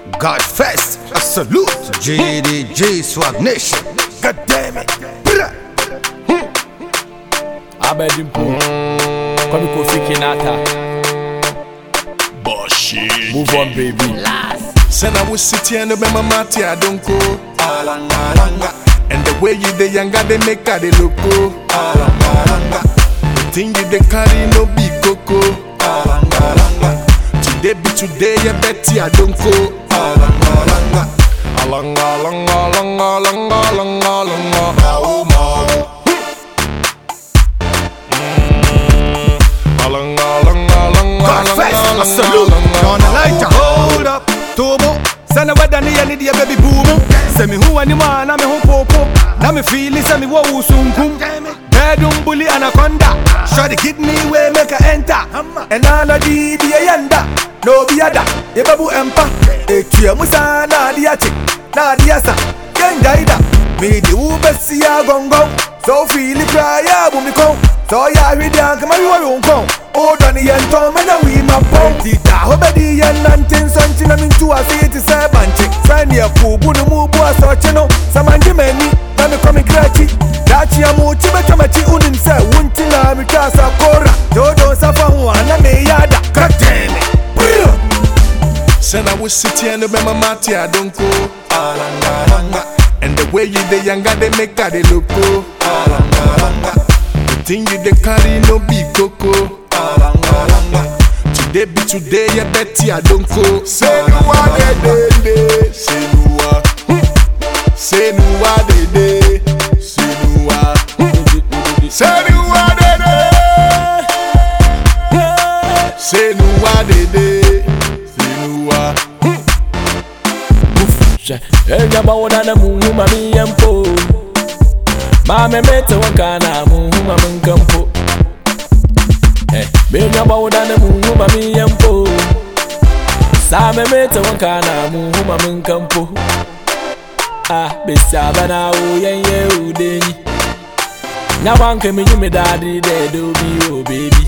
God first, a salute. JDG Swag Nation. God damn it. Abedimpo, Kwame Kofi Kinata. Bullshit. Move on, baby. Send I was sitting and be my mati, I don't go. And the way you the younger they make her they look go. The thing you they carry no big coco. Today be today, you betty I don't go. God first, a salute. John Elijah, hold up. Tobo, send a wedding and the baby boom. Send me who and the man, I'm a home popo. Now me feel it, send me what was soon come. Bedroom bully anaconda. Show the kidney way make her enter. And I know the yanda. No be other, ye babu empa. Etia musa na diachi. Na diasa, kenjaida. Me the ubesi ya gongo. So feel it cry ya bumiko. So ya ridian kama yuwa yunko. Oh Donny and Tom and we my party. Hobedi and Nantin Sanchi na mintu asiti sebanchi. Friend ya fubu no mubu asocheno. Samanji meni na me komi krachi. Dachi ya muchi bechomachi uninse. Wunti na mikasa kora. Jodo safa huwa na me yada. Katene. Send I was sitting and be my mati, I don't go. And the way you the younger they make her they look go. The thing you they carry no big coco. Today be today, you betty I don't go. Say no what they say no what. Say no what they say no what. Say no what they say no what they. Enya bawoda na muhu mami yempo. Mame mete wakana muhu mami nkampo. Enya bawoda na muhu mami yempo. Same mete wakana muhu mami nkampo. Besaba na uyenye udenyi. Nyawanke mi yume daddy dedo bi oh baby.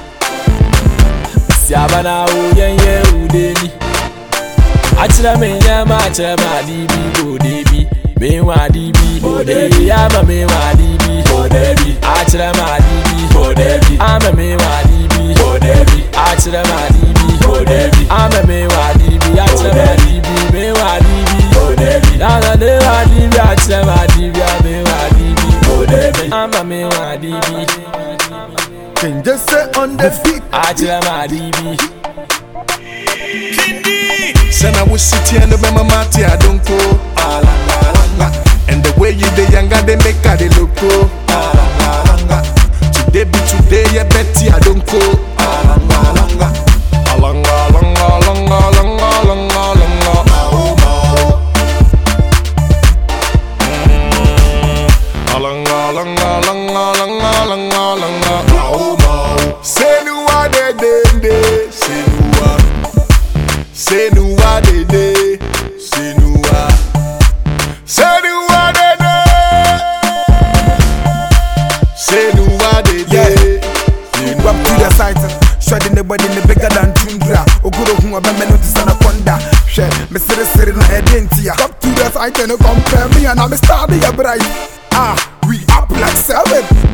Besaba na uyenye udenyi. Achira me nyama achira ma dibi go debi. Me wa dibi go debi. Ama me wa dibi go debi. Achira ma dibi go debi. Ama me wa dibi go debi. Achira ma dibi go debi. Ama me wa dibi. Achira ma dibi. Me wa dibi go debi. Nana de wa dibi. Achira ma dibi. Me wa dibi go debi. Ama me wa dibi. Can just say on the feet. Achira ma dibi. Send I was sitting and be my mati, I don't go. And the way you the younger they make her they look go. Today be today, you betty I don't go. Say no what they say no what. Say no what they day, say no what. Say no what they day, say no what they day. Up to the site, shredding the body in the bigger than Tundra. Oguro who have been noticed anaconda. Shed, Mr. Sitting Edentia. Up to the site and compare me and I'm a star, the bright. We up like 7.